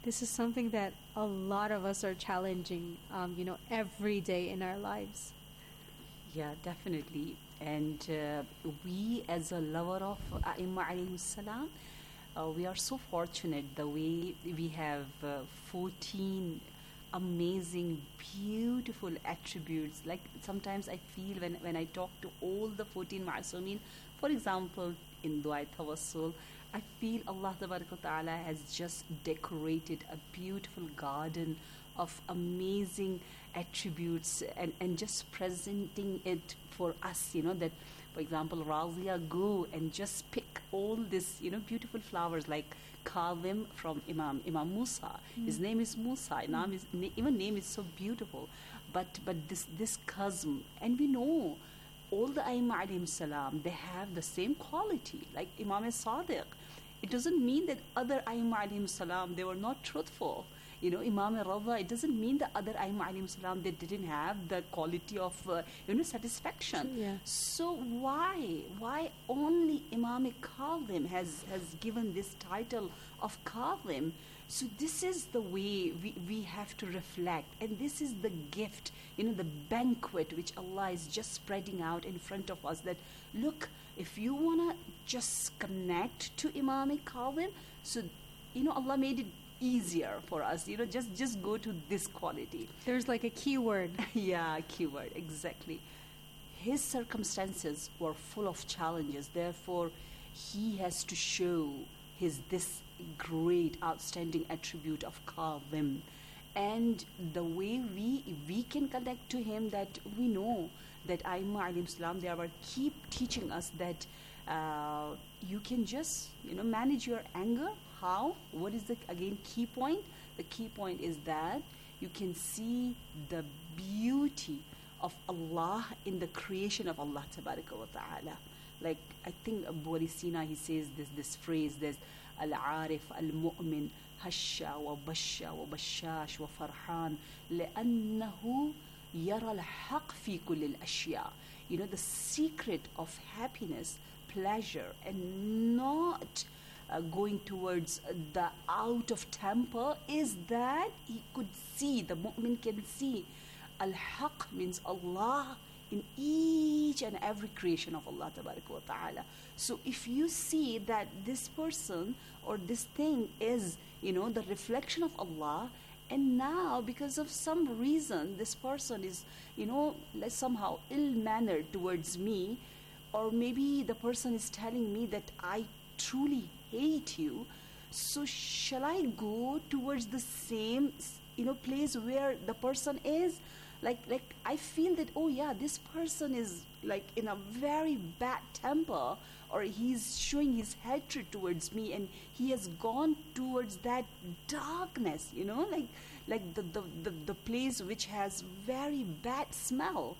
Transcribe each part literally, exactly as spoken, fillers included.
This is something that a lot of us are challenging, um, you know, every day in our lives. Yeah, definitely. And uh, we, as a lover of A'imma alayhi salam, uh, we are so fortunate the way we have uh, fourteen amazing, beautiful attributes. Like sometimes I feel when, when I talk to all the fourteen Ma'asumin, for example, in Dua Tawassul, I feel Allah Ta'ala has just decorated a beautiful garden of amazing attributes and, and just presenting it for us, you know, that, for example, Razia, go and just pick all this, you know, beautiful flowers like Kazim from Imam, Imam Musa. Mm. His name is Musa. Mm. Name is, na- even name is so beautiful. But, but this, this Kazm, and we know all the Aimma alayhim salam, they have the same quality, like Imam Sadiq. It doesn't mean that other Aimma alayhim salam, they were not truthful. You know, Imam Rada, it doesn't mean that other Aimma alayhim salam, they didn't have the quality of, uh, you know, satisfaction. Yeah. So why, why only Imam Kazim has, has given this title of Kazim? So this is the way we, we have to reflect. And this is the gift, you know, the banquet which Allah is just spreading out in front of us, that, look, if you want to just connect to Imam Kazim, so, you know, Allah made it easier for us, you know, just just go to this quality. There's like a keyword. Yeah, keyword, exactly. His circumstances were full of challenges, therefore he has to show his this great outstanding attribute of Kazim. And the way we we can connect to him, that we know that Aimma alayhim salam, they are keep teaching us that uh, you can just, you know, manage your anger. How? What is the, again, key point? The key point is that you can see the beauty of Allah in the creation of Allah Tabaraka wa Ta'ala. Like, I think Abu Ali Sina, he says this this phrase, there's Al-Arif, Al-Mu'min, Hasha wa Basha wa Bashash wa Farhan, لأنه يرى الحق في كل الأشياء. You know, the secret of happiness, pleasure, and not Uh, going towards uh, the out of temper, is that he could see, the mu'min can see al-haq means Allah in each and every creation of Allah Tabaraka wa Ta'ala. So if you see that this person or this thing is, you know, the reflection of Allah, and now because of some reason this person is, you know, like somehow ill-mannered towards me, or maybe the person is telling me that I truly hate you, so shall I go towards the same, you know, place where the person is? Like, like I feel that, oh yeah, this person is like in a very bad temper, or he's showing his hatred towards me, and he has gone towards that darkness, you know, like, like the, the, the, the place which has very bad smell.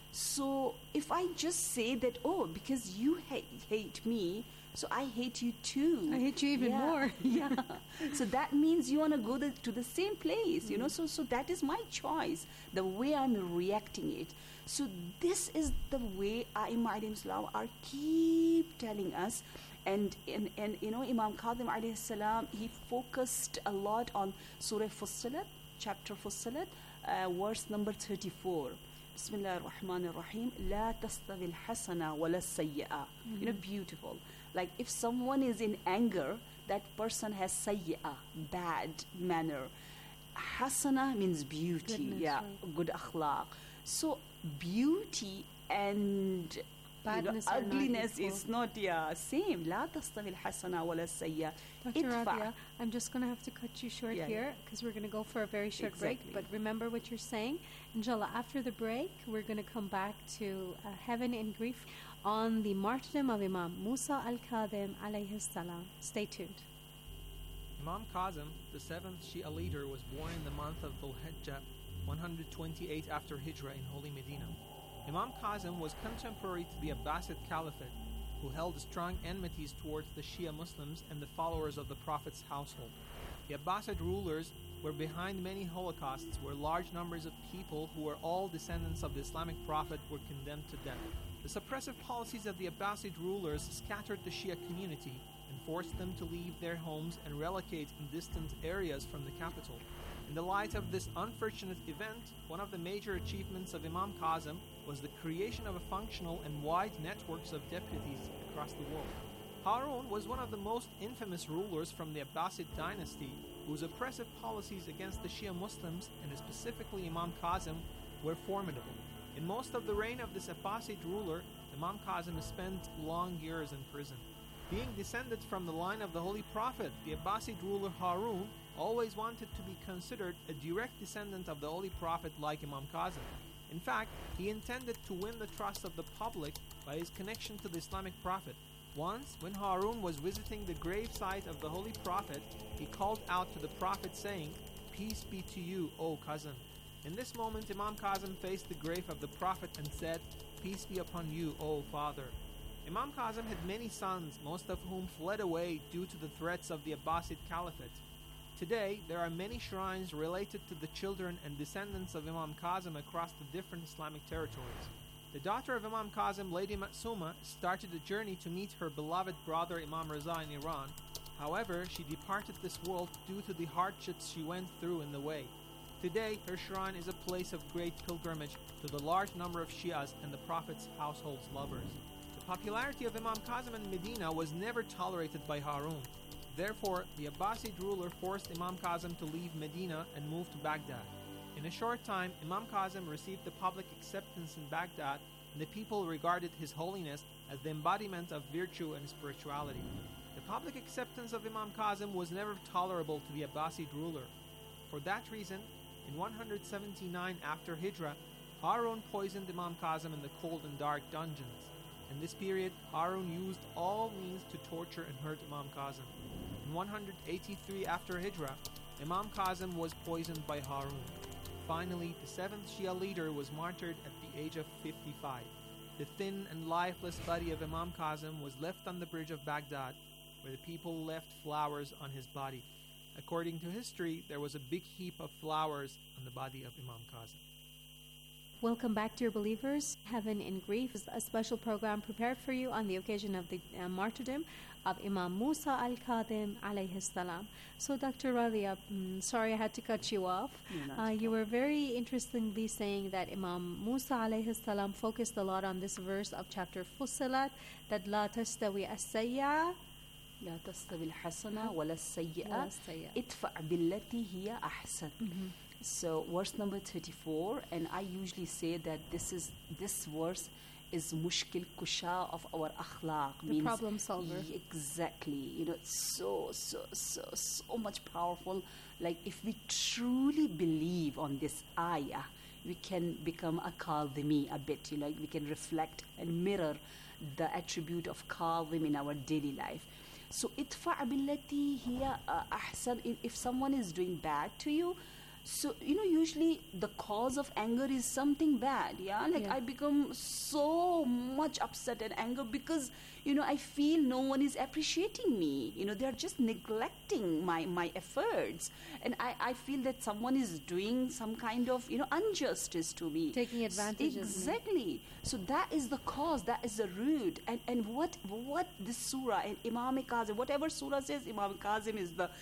So if I just say that, oh, because you hate, hate me, so I hate you too. I hate you even yeah. more. Yeah. So that means you want to go the, to the same place, you mm. know. So so that is my choice, the way I'm reacting it. So this is the way Aimma alayhim salam are keep telling us. And, and, and you know, Imam Kazim alayhi salam, he focused a lot on Surah Fussilat, chapter Fussilat, uh, verse number thirty-four. Bismillah ar-Rahman ar-Rahim. La tastawi al-hasana wa la sayyi'a. You know, beautiful. Like if someone is in anger, that person has sayyi'ah, bad manner. Hasana means beauty, Goodness, yeah, right. good akhlaq. So beauty and badness, you know, ugliness not is not, yeah, same. La tastawi al-hasana wa la sayyi'a. Doctor Rabia, I'm just going to have to cut you short yeah, here because we're going to go for a very short exactly. break. But remember what you're saying. Inshallah, after the break, we're going to come back to uh, Heaven in Grief on the martyrdom of Imam Musa al-Kazim alayhi salam. Stay tuned. Imam Kazim, the seventh Shia leader, was born in the month of Dhul Hijjah, one hundred twenty-eight after Hijrah in Holy Medina. Imam Kazim was contemporary to the Abbasid Caliphate, who held strong enmities towards the Shia Muslims and the followers of the Prophet's household. The Abbasid rulers were behind many holocausts where large numbers of people who were all descendants of the Islamic Prophet were condemned to death. The suppressive policies of the Abbasid rulers scattered the Shia community and forced them to leave their homes and relocate in distant areas from the capital. In the light of this unfortunate event, one of the major achievements of Imam Kazim was the creation of a functional and wide networks of deputies across the world. Harun was one of the most infamous rulers from the Abbasid dynasty, whose oppressive policies against the Shia Muslims, and specifically Imam Kazim, were formidable. In most of the reign of this Abbasid ruler, Imam Kazim spent long years in prison. Being descended from the line of the Holy Prophet, the Abbasid ruler Harun always wanted to be considered a direct descendant of the Holy Prophet like Imam Kazim. In fact, he intended to win the trust of the public by his connection to the Islamic Prophet. Once, when Harun was visiting the gravesite of the Holy Prophet, he called out to the Prophet saying, "Peace be to you, O cousin." In this moment, Imam Kazim faced the grave of the Prophet and said, "Peace be upon you, O father." Imam Kazim had many sons, most of whom fled away due to the threats of the Abbasid Caliphate. Today, there are many shrines related to the children and descendants of Imam Kazim across the different Islamic territories. The daughter of Imam Kazim, Lady Ma'suma, started a journey to meet her beloved brother Imam Reza in Iran. However, she departed this world due to the hardships she went through in the way. Today, her shrine is a place of great pilgrimage to the large number of Shias and the Prophet's household's lovers. The popularity of Imam Kazim in Medina was never tolerated by Harun. Therefore, the Abbasid ruler forced Imam Kazim to leave Medina and move to Baghdad. In a short time, Imam Kazim received the public acceptance in Baghdad, and the people regarded his holiness as the embodiment of virtue and spirituality. The public acceptance of Imam Kazim was never tolerable to the Abbasid ruler. For that reason, in one hundred seventy-nine after Hijrah, Harun poisoned Imam Kazim in the cold and dark dungeons. In this period, Harun used all means to torture and hurt Imam Kazim. In one hundred eighty-three after Hijrah, Imam Kazim was poisoned by Harun. Finally, the seventh Shia leader was martyred at the age of fifty-five. The thin and lifeless body of Imam Kazim was left on the bridge of Baghdad, where the people left flowers on his body. According to history, there was a big heap of flowers on the body of Imam Kazim. Welcome back, dear believers. Heaven in Grief is a special program prepared for you on the occasion of the uh, martyrdom of Imam Musa al-Kadhim alayhi salam. So, Doctor Radia, mm, sorry I had to cut you off. Uh, you were very interestingly saying that Imam Musa alayhi salam focused a lot on this verse of chapter Fussilat, that لا تستوي السيئة لا تستوي الحسنة ولا السيئة ادفع بالتي هي أحسن. So verse number thirty-four, and I usually say that this is this verse is mushkil kusha of our akhlaq, the means problem solver. y- exactly. You know, it's so so so so much powerful. Like if we truly believe on this ayah, we can become a Kadhimi a bit. You know, like we can reflect and mirror the attribute of Kadhim in our daily life. So itfa billati hiya ahsan. If someone is doing bad to you, so you know, usually the cause of anger is something bad. Yeah, like Yeah. I become so much upset and anger because you know I feel no one is appreciating me. You know, they are just neglecting my my efforts, and I I feel that someone is doing some kind of you know injustice to me, Taking advantage of me. exactly. So that is the cause, that is the root. And and what what this surah and Imam Kazim, whatever surah says, Imam Kazim is the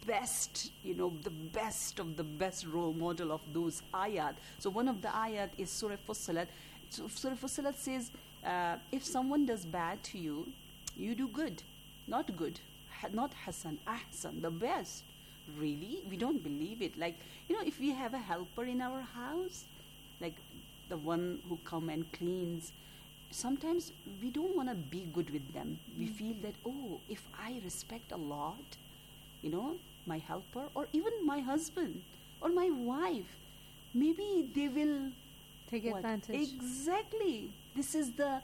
best, you know, the best of the best role model of those ayat. So one of the ayat is Surah Fussilat. So Surah Fussilat says, uh, if someone does bad to you, you do good, not good, ha- not Hasan, Ahsan, the best. Really? We don't believe it. Like, you know, if we have a helper in our house, like the one who come and cleans, sometimes we don't want to be good with them. We feel that, oh, if I respect a lot, you know, my helper or even my husband or my wife, maybe they will Take what? advantage. Exactly. This is the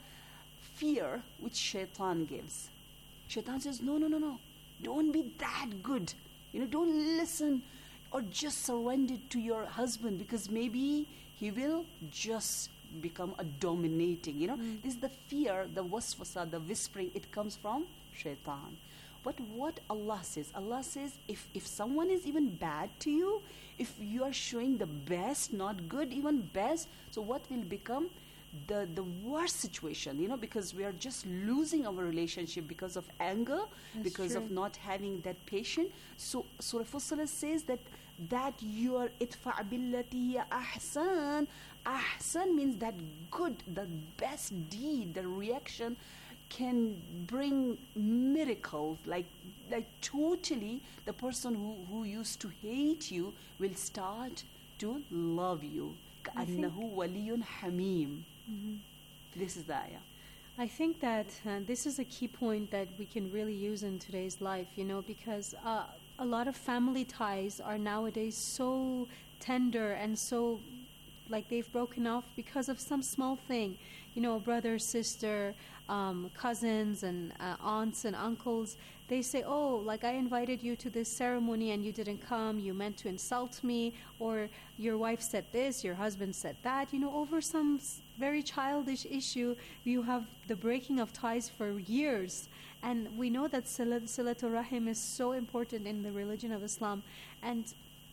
fear which Shaitan gives. Shaitan says, no, no, no, no. Don't be that good. You know, don't listen or just surrender to your husband because maybe he will just become a dominating. You know, this is the fear, the waswasa, the whispering. It comes from Shaitan. But what Allah says, Allah says, if, if someone is even bad to you, if you are showing the best, not good, even best, so what will become? the, the worst situation, you know, because we are just losing our relationship because of anger, That's because true. of not having that patience. So Surah Fussilat says that that your itfa' billati hiya ahsan. Ahsan means that good, the best deed, the reaction can bring miracles. Like like totally, the person who, who used to hate you will start to love you. I think- كأنه ولي حميم. Mhm. This is the ayah. I think that uh, this is a key point that we can really use in today's life, you know, because uh, a lot of family ties are nowadays so tender and so like they've broken off because of some small thing, you know, brother, sister, um, cousins, and uh, aunts and uncles. They say, oh, like I invited you to this ceremony and you didn't come, you meant to insult me, or your wife said this, your husband said that, you know, over some s- very childish issue, you have the breaking of ties for years. And we know that Silat- Silatul Rahim is so important in the religion of Islam. And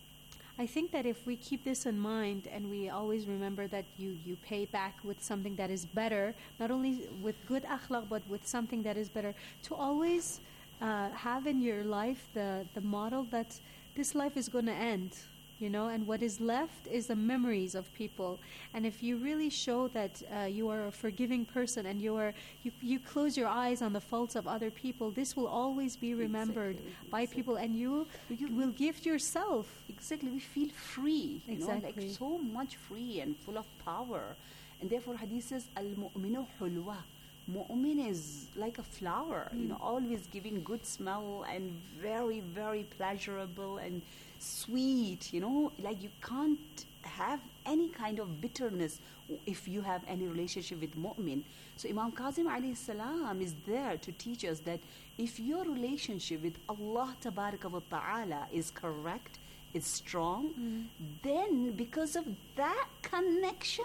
I think that if we keep this in mind and we always remember that you, you pay back with something that is better, not only with good akhlaq, but with something that is better, to always uh, have in your life the, the model that this life is going to end, you know, and what is left is the memories of people. And if you really show that uh, you are a forgiving person and you are you, you close your eyes on the faults of other people, this will always be remembered Exactly, by exactly. people, and you, You- will gift yourself. Exactly, we feel free, you know, Exactly. like so much free and full of power. And therefore, hadith says, Al-mu'minu hulwa. Mu'min is like a flower, you know, always giving good smell and very, very pleasurable and sweet, you know, like you can't have any kind of bitterness if you have any relationship with mu'min. So Imam Kazim alayhi salam is there to teach us that if your relationship with Allah tabaraka wa ta'ala is correct, is strong, then because of that connection,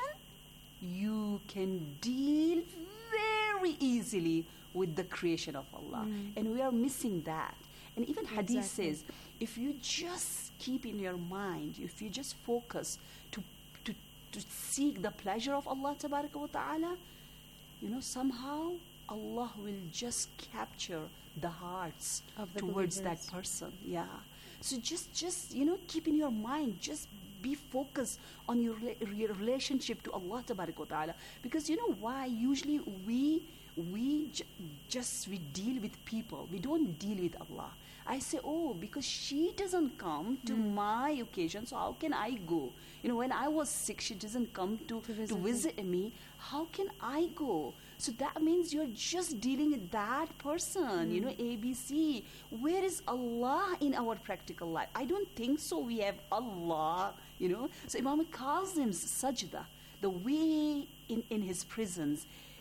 you can deal very easily with the creation of Allah. And we are missing that. And even Hadith Exactly. says, if you just keep in your mind, if you just focus to, to, to seek the pleasure of Allah tabaraka wa ta'ala, you know, somehow Allah will just capture the hearts Of the towards believers. that person. Yeah. So just, just you know, keep in your mind, just be focused on your, rela- your relationship to Allah tabaraka wa ta'ala. Because you know why? Usually we we j- just we deal with people. We don't deal with Allah. I say, oh, because she doesn't come to my occasion, so how can I go? You know, when I was sick, she doesn't come to, To to visit visit, me. me. How can I go? So that means you're just dealing with that person, you know, A B C. Where is Allah in our practical life? I don't think so. We have Allah, you know. So Imam Kazim's sajda, the way in, in his prisons,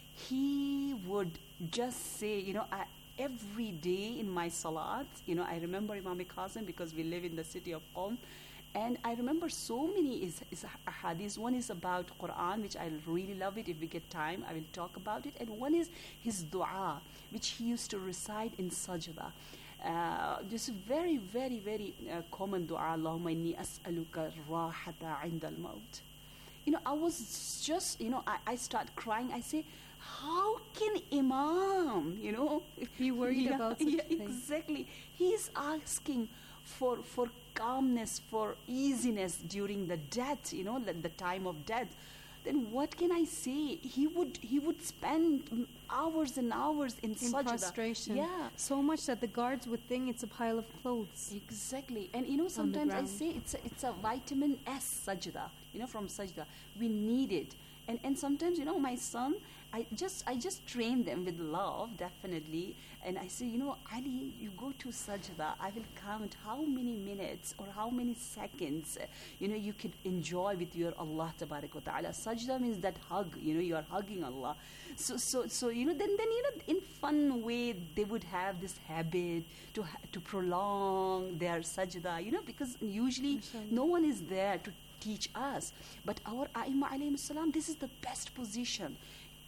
he would just say, you know, I, every day in my salat, you know, I remember Imam Kazim because we live in the city of Qom. And I remember so many is, is hadiths. One is about Quran, which I really love it. If we get time, I will talk about it. And one is his dua, which he used to recite in sajda. Uh, this is very, very, very uh, common dua. Allahumma inni as'aluka rahata inda al-maut. You know, I was just, you know, I, I start crying. I say, how can Imam, you know, Be worried about such yeah, a thing. exactly. He's asking for for calmness, for easiness during the death, you know, the, the time of death. Then what can I say? He would he would spend mm, hours and hours in, In sajda. prostration. Yeah. So much that the guards would think it's a pile of clothes. Exactly. And you know, sometimes I ground. say it's a, it's a vitamin S sajda, you know, from sajda. We need it. And and sometimes, you know, my son, I just I just train them with love, definitely. And I say, you know, Ali, you go to sajda. I will count how many minutes or how many seconds, uh, you know, you could enjoy with your Allah tabarak wa ta'ala. Sajda means that hug, you know, you are hugging Allah. So so so you know, then then you know, in fun way they would have this habit to ha- to prolong their sajda, you know, because usually Mashallah. no one is there to teach us. But our A'imma alayhim salam, this is the best position.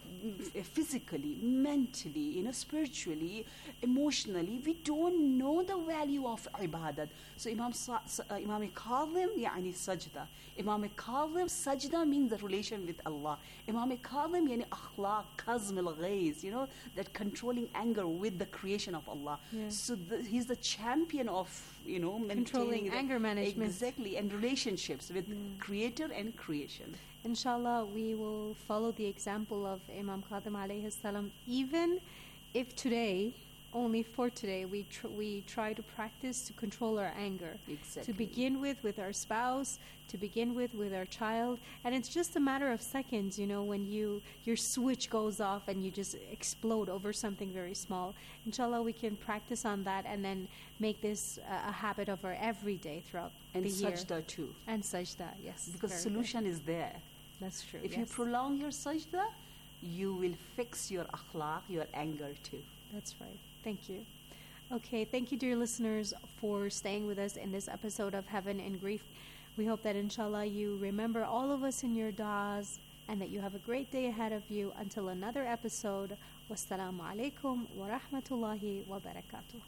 f- physically, mentally, you know, spiritually, emotionally, we don't know the value of ibadat. So Imam Sa- Sa- uh, Imam Kazim يعني sajda. Imam Kazim sajda means the relation with Allah. Imam Kazim yani akhlaq, kazm al-ghayz, you know, that controlling anger with the creation of Allah. Yeah. So the, he's the champion of, you know, maintaining Controlling the- anger management. Exactly, and relationships with Mm. creator and creation. Inshallah, we will follow the example of Imam Khadim alayhi salam, even if today, only for today, we tr- we try to practice to control our anger. Exactly. To begin with, with our spouse, to begin with, with our child. And it's just a matter of seconds, you know, when you your switch goes off and you just explode over something very small. Inshallah, we can practice on that and then make this uh, a habit of our everyday throughout And the year. sajda too. And sajda, yes. Because very solution is there. good. That's true. If you yes. prolong your sajda, you will fix your akhlaq, your anger too. That's right. Thank you. Okay, thank you, dear listeners, for staying with us in this episode of Heaven and Grief. We hope that, inshallah, you remember all of us in your du'as and that you have a great day ahead of you. Until another episode, wassalamu alaikum wa rahmatullahi wa barakatuh.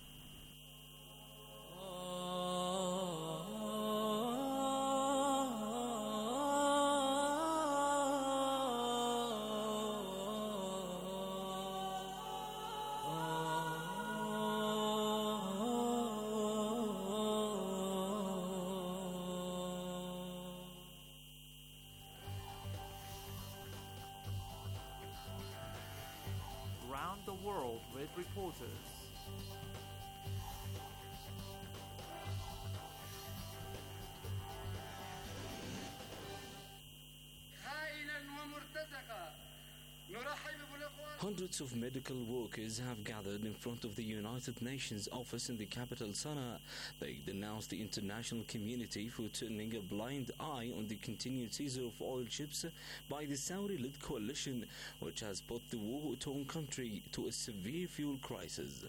Round the world with reporters. Hundreds of medical workers have gathered in front of the United Nations office in the capital Sana'a. They denounced the international community for turning a blind eye on the continued seizure of oil ships by the Saudi-led coalition, which has put the war-torn country to a severe fuel crisis.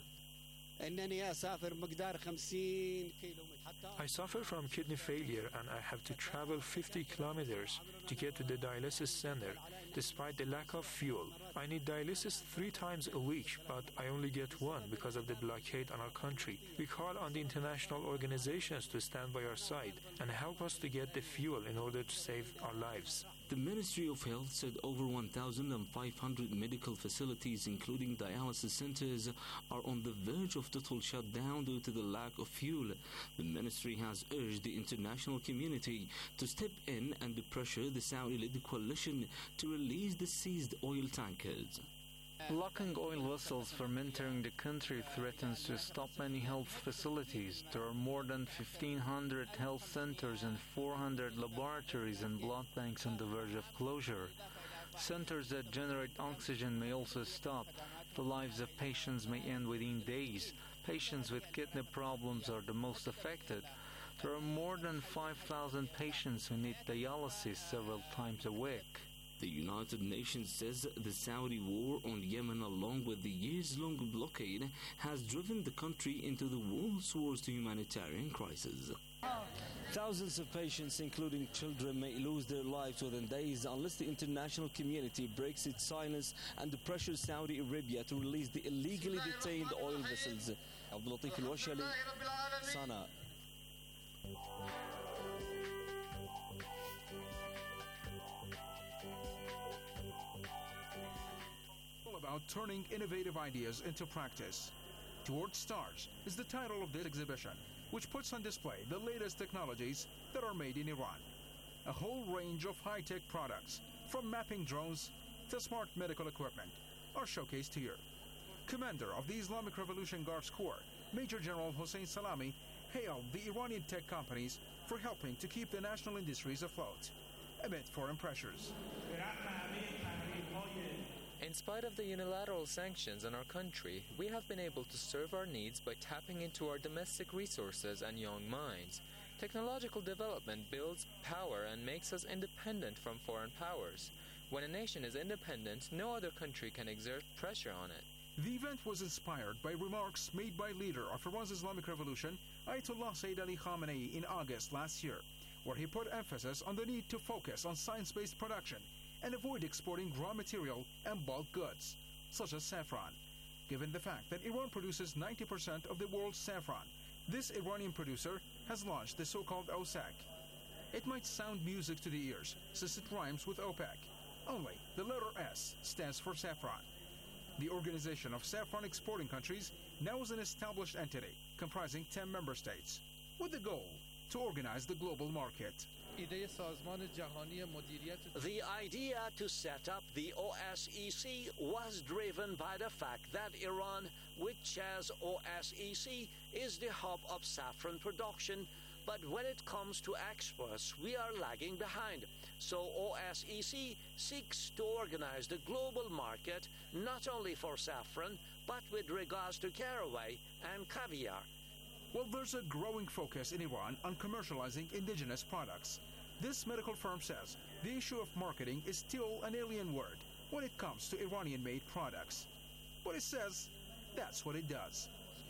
I suffer from kidney failure and I have to travel fifty kilometers to get to the dialysis center despite the lack of fuel. I need dialysis three times a week, but I only get one because of the blockade on our country. We call on the international organizations to stand by our side and help us to get the fuel in order to save our lives. The Ministry of Health said over one thousand five hundred medical facilities, including dialysis centers, are on the verge of total shutdown due to the lack of fuel. The ministry has urged the international community to step in and pressure the Saudi-led coalition to release the seized oil tankers. Blocking oil vessels from entering the country threatens to stop many health facilities. There are more than fifteen hundred health centers and four hundred laboratories and blood banks on the verge of closure. Centers that generate oxygen may also stop. The lives of patients may end within days. Patients with kidney problems are the most affected. There are more than five thousand patients who need dialysis several times a week. The United Nations says the Saudi war on Yemen, along with the years-long blockade, has driven the country into the world's worst humanitarian crisis. Thousands of patients, including children, may lose their lives within days unless the international community breaks its silence and pressures Saudi Arabia to release the illegally detained oil vessels. Abdul Latif Al-Washali, Sana'a. About turning innovative ideas into practice. Towards Stars is the title of this exhibition, which puts on display the latest technologies that are made in Iran. A whole range of high-tech products, from mapping drones to smart medical equipment, are showcased here. Commander of the Islamic Revolution Guards Corps, Major General Hossein Salami, hailed the Iranian tech companies for helping to keep the national industries afloat amid foreign pressures. In spite of the unilateral sanctions on our country, we have been able to serve our needs by tapping into our domestic resources and young minds. Technological development builds power and makes us independent from foreign powers. When a nation is independent, no other country can exert pressure on it. The event was inspired by remarks made by leader of Iran's Islamic Revolution, Ayatollah Sayyid Ali Khamenei, in August last year, where he put emphasis on the need to focus on science-based production and avoid exporting raw material and bulk goods, such as saffron. Given the fact that Iran produces ninety percent of the world's saffron, this Iranian producer has launched the so-called OSAC. It might sound music to the ears, since it rhymes with OPEC. Only the letter S stands for saffron. The Organization of Saffron Exporting Countries now is an established entity comprising ten member states, with the goal to organize the global market. The idea to set up the O S E C was driven by the fact that Iran, which as O S E C is the hub of saffron production, but when it comes to exports, we are lagging behind. So O S E C seeks to organize the global market not only for saffron, but with regards to caraway and caviar. Well, there's a growing focus in Iran on commercializing indigenous products. This medical firm says the issue of marketing is still an alien word when it comes to Iranian-made products. But it says that's what it does.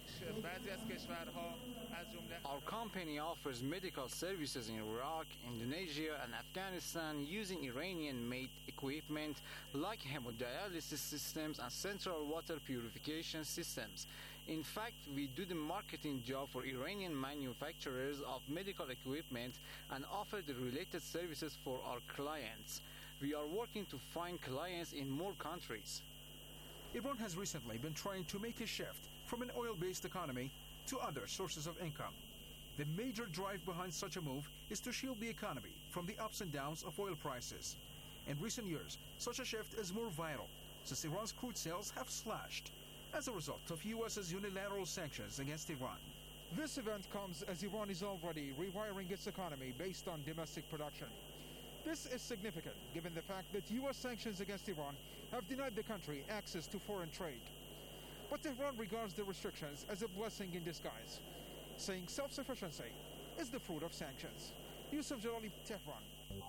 Our company offers medical services in Iraq, Indonesia, and Afghanistan using Iranian-made equipment like hemodialysis systems and central water purification systems. In fact, we do the marketing job for Iranian manufacturers of medical equipment and offer the related services for our clients. We are working to find clients in more countries. Iran has recently been trying to make a shift from an oil-based economy to other sources of income. The major drive behind such a move is to shield the economy from the ups and downs of oil prices. In recent years, such a shift is more vital since Iran's crude sales have slashed as a result of U S's unilateral sanctions against Iran. This event comes as Iran is already rewiring its economy based on domestic production. This is significant given the fact that U S sanctions against Iran have denied the country access to foreign trade. But Tehran regards the restrictions as a blessing in disguise, saying self-sufficiency is the fruit of sanctions. Yusuf Jalali, Tehran.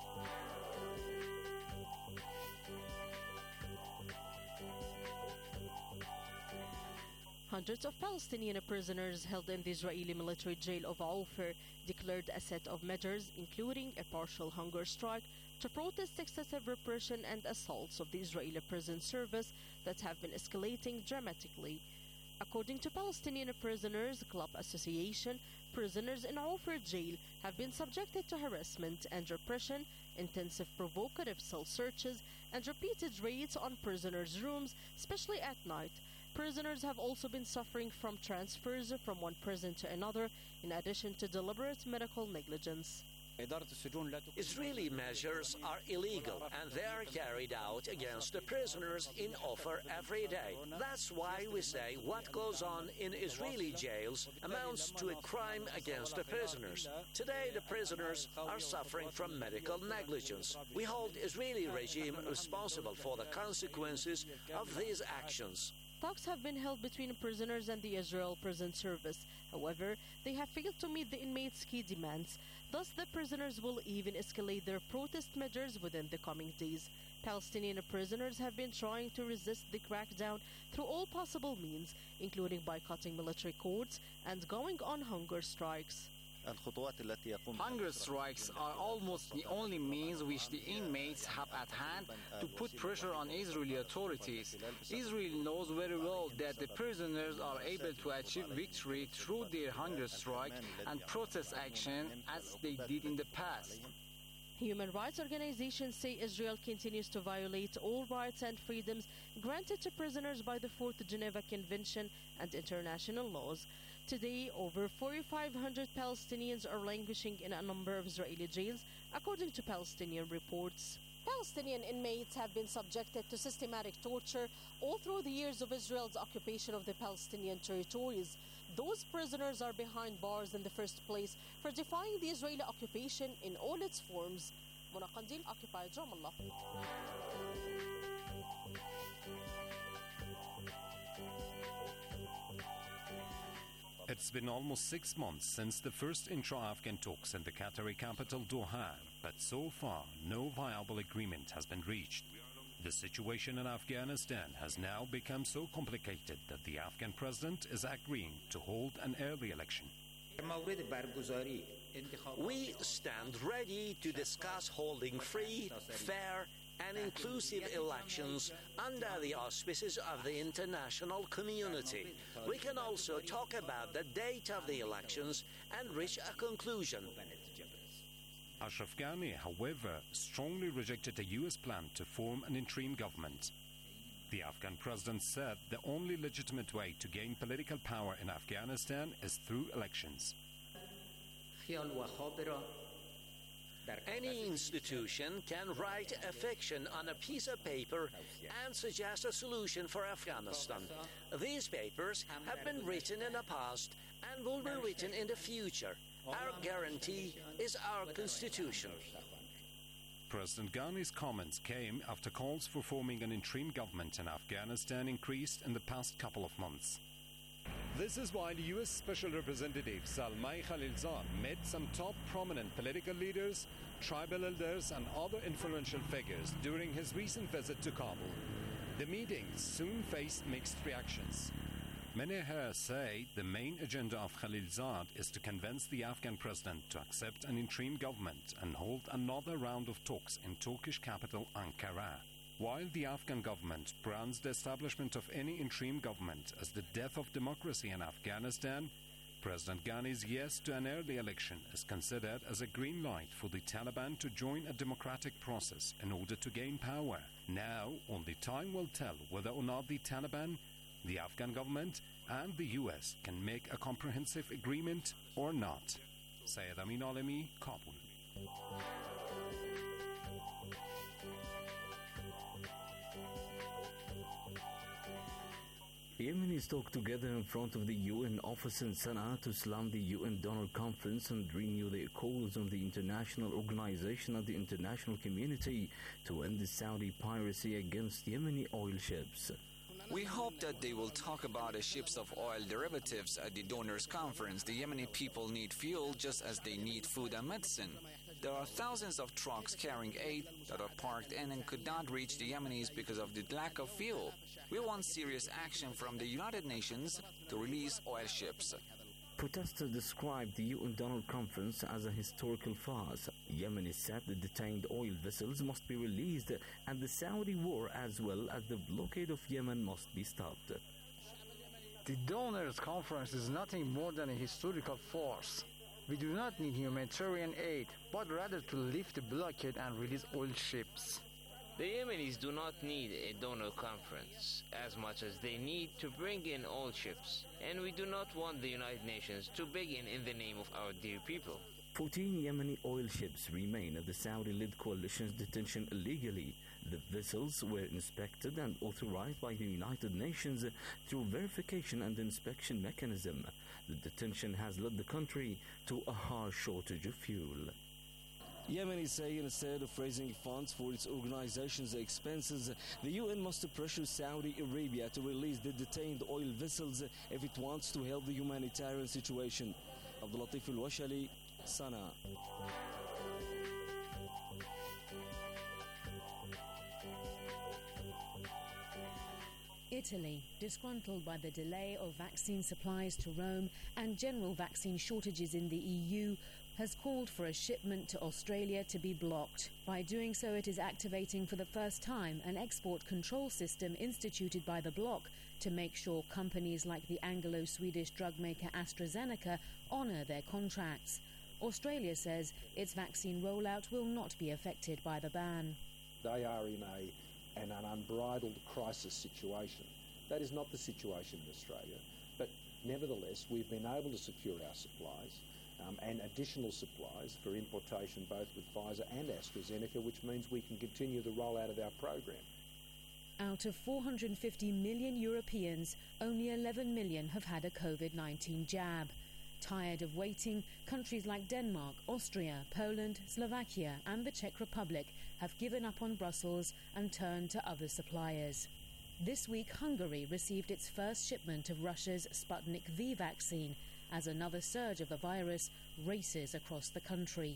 Hundreds of Palestinian prisoners held in the Israeli military jail of Ofer declared a set of measures, including a partial hunger strike, to protest excessive repression and assaults of the Israeli prison service that have been escalating dramatically. According to Palestinian Prisoners Club Association, prisoners in Ofer jail have been subjected to harassment and repression, intensive provocative cell searches, and repeated raids on prisoners' rooms, especially at night. Prisoners have also been suffering from transfers from one prison to another, in addition to deliberate medical negligence. Israeli measures are illegal and they are carried out against the prisoners in Ofer every day. That's why we say what goes on in Israeli jails amounts to a crime against the prisoners. Today the prisoners are suffering from medical negligence. We hold the Israeli regime responsible for the consequences of these actions. Talks have been held between prisoners and the Israel Prison Service. However, they have failed to meet the inmates' key demands. Thus, the prisoners will even escalate their protest measures within the coming days. Palestinian prisoners have been trying to resist the crackdown through all possible means, including boycotting military courts and going on hunger strikes. Hunger strikes are almost the only means which the inmates have at hand to put pressure on Israeli authorities. Israel knows very well that the prisoners are able to achieve victory through their hunger strike and protest action as they did in the past. Human rights organizations say Israel continues to violate all rights and freedoms granted to prisoners by the Fourth Geneva Convention and international laws. Today, over four thousand five hundred Palestinians are languishing in a number of Israeli jails, according to Palestinian reports. Palestinian inmates have been subjected to systematic torture all through the years of Israel's occupation of the Palestinian territories. Those prisoners are behind bars in the first place for defying the Israeli occupation in all its forms. Mona Qandil, occupied Ramallah. It's been almost six months since the first intra-Afghan talks in the Qatari capital Doha, but so far no viable agreement has been reached. The situation in Afghanistan has now become so complicated that the Afghan president is agreeing to hold an early election. We stand ready to discuss holding free, fair, and inclusive elections under the auspices of the international community. We can also talk about the date of the elections and reach a conclusion. Ashraf Ghani, however, strongly rejected the U S plan to form an interim government. The Afghan president said the only legitimate way to gain political power in Afghanistan is through elections. Any institution can write a fiction on a piece of paper and suggest a solution for Afghanistan. These papers have been written in the past and will be written in the future. Our guarantee is our constitution. President Ghani's comments came after calls for forming an interim government in Afghanistan increased in the past couple of months. This is while U S Special Representative Zalmay Khalilzad met some top prominent political leaders, tribal elders and other influential figures during his recent visit to Kabul. The meetings soon faced mixed reactions. Many here say the main agenda of Khalilzad is to convince the Afghan president to accept an interim government and hold another round of talks in Turkish capital Ankara. While the Afghan government brands the establishment of any interim government as the death of democracy in Afghanistan, President Ghani's yes to an early election is considered as a green light for the Taliban to join a democratic process in order to gain power. Now, only time will tell whether or not the Taliban, the Afghan government and the U S can make a comprehensive agreement or not. Syed Amin Alemi, Kabul. Yemenis talk together in front of the U N office in Sana'a to slam the U N donor conference and renew their calls on the international organization and the international community to end the Saudi piracy against Yemeni oil ships. We hope that they will talk about the ships of oil derivatives at the donors conference. The Yemeni people need fuel just as they need food and medicine. There are thousands of trucks carrying aid that are parked in and could not reach the Yemenis because of the lack of fuel. We want serious action from the United Nations to release oil ships. Protesters described the U N donor conference as a historical farce. Yemenis said the detained oil vessels must be released and the Saudi war as well as the blockade of Yemen must be stopped. The donors conference is nothing more than a historical farce. We do not need humanitarian aid, but rather to lift the blockade and release oil ships. The Yemenis do not need a donor conference as much as they need to bring in oil ships, and we do not want the United Nations to begin in the name of our dear people. fourteen Yemeni oil ships remain at the Saudi-led coalition's detention illegally. The vessels were inspected and authorized by the United Nations through verification and inspection mechanism. The detention has led the country to a harsh shortage of fuel. Yemenis say instead of raising funds for its organization's expenses, the U N must pressure Saudi Arabia to release the detained oil vessels if it wants to help the humanitarian situation. Abdul Latif Al-Washali, Sana'a. Italy, disgruntled by the delay of vaccine supplies to Rome and general vaccine shortages in the E U, has called for a shipment to Australia to be blocked. By doing so, it is activating for the first time an export control system instituted by the bloc to make sure companies like the Anglo-Swedish drug maker AstraZeneca honour their contracts. Australia says its vaccine rollout will not be affected by the ban. They are in a and an unbridled crisis situation. That is not the situation in Australia, but nevertheless we've been able to secure our supplies um, and additional supplies for importation both with Pfizer and AstraZeneca, which means we can continue the rollout of our program. Out of four hundred fifty million Europeans, only eleven million have had a COVID nineteen jab. Tired of waiting, countries like Denmark, Austria, Poland, Slovakia and the Czech Republic have given up on Brussels and turned to other suppliers. This week, Hungary received its first shipment of Russia's Sputnik V vaccine as another surge of the virus races across the country.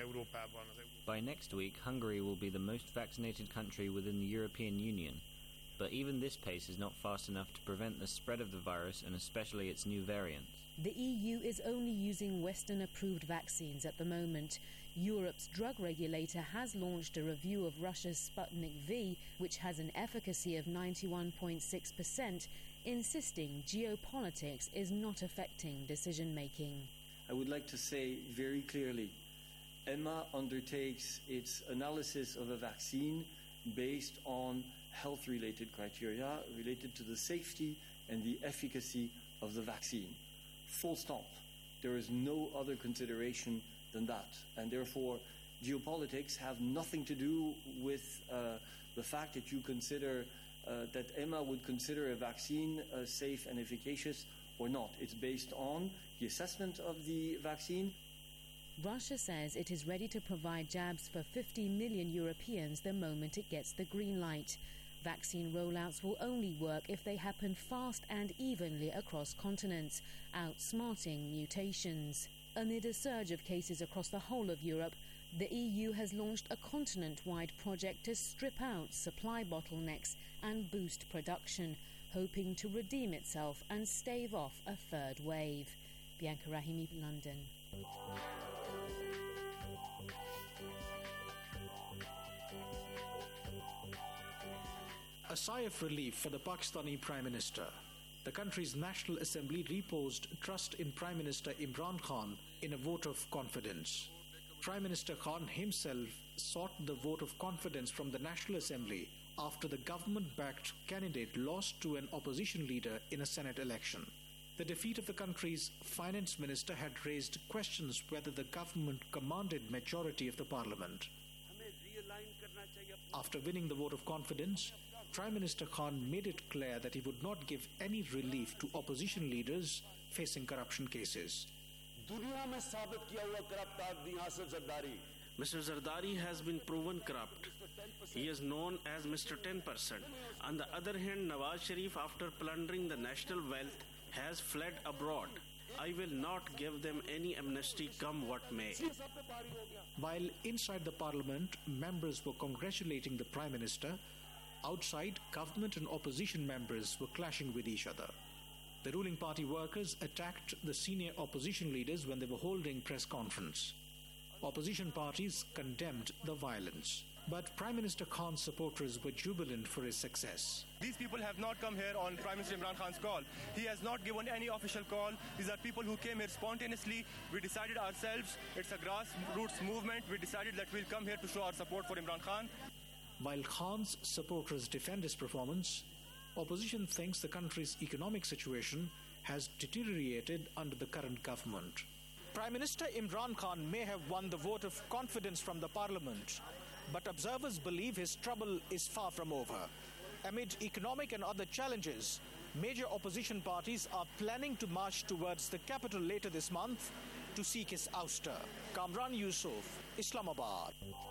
By next week, Hungary will be the most vaccinated country within the European Union. But even this pace is not fast enough to prevent the spread of the virus and especially its new variants. The E U is only using Western-approved vaccines at the moment. Europe's drug regulator has launched a review of Russia's Sputnik V, which has an efficacy of ninety-one point six percent, insisting geopolitics is not affecting decision-making. I would like to say very clearly, EMA undertakes its analysis of a vaccine based on health-related criteria related to the safety and the efficacy of the vaccine. Full stop. There is no other consideration than that. And therefore, geopolitics have nothing to do with uh, the fact that you consider uh, that EMA would consider a vaccine uh, safe and efficacious or not. It's based on the assessment of the vaccine. Russia says it is ready to provide jabs for fifty million Europeans the moment it gets the green light. Vaccine rollouts will only work if they happen fast and evenly across continents, outsmarting mutations. Amid a surge of cases across the whole of Europe, the E U has launched a continent-wide project to strip out supply bottlenecks and boost production, hoping to redeem itself and stave off a third wave. Bianca Rahimi, London. A sigh of relief for the Pakistani Prime Minister. The country's National Assembly reposed trust in Prime Minister Imran Khan in a vote of confidence. Prime Minister Khan himself sought the vote of confidence from the National Assembly after the government-backed candidate lost to an opposition leader in a Senate election. The defeat of the country's finance minister had raised questions whether the government commanded majority of the parliament. After winning the vote of confidence, Prime Minister Khan made it clear that he would not give any relief to opposition leaders facing corruption cases. Mister Zardari has been proven corrupt. He is known as Mister ten percent. On the other hand, Nawaz Sharif, after plundering the national wealth, has fled abroad. I will not give them any amnesty, come what may. While inside the parliament, members were congratulating the Prime Minister, outside, government and opposition members were clashing with each other. The ruling party workers attacked the senior opposition leaders when they were holding press conference. Opposition parties condemned the violence. But Prime Minister Khan's supporters were jubilant for his success. These people have not come here on Prime Minister Imran Khan's call. He has not given any official call. These are people who came here spontaneously. We decided ourselves. It's a grassroots movement. We decided that we'll come here to show our support for Imran Khan. While Khan's supporters defend his performance, opposition thinks the country's economic situation has deteriorated under the current government. Prime Minister Imran Khan may have won the vote of confidence from the parliament, but observers believe his trouble is far from over. Amid economic and other challenges, major opposition parties are planning to march towards the capital later this month to seek his ouster. Kamran Yusuf, Islamabad.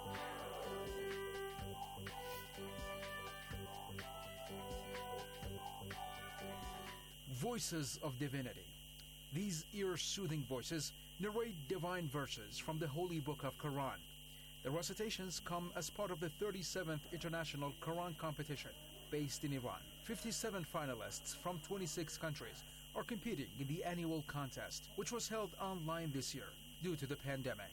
Voices of Divinity. These ear-soothing voices narrate divine verses from the holy book of Quran. The recitations come as part of the thirty-seventh International Quran Competition based in Iran. fifty-seven finalists from twenty-six countries are competing in the annual contest, which was held online this year due to the pandemic.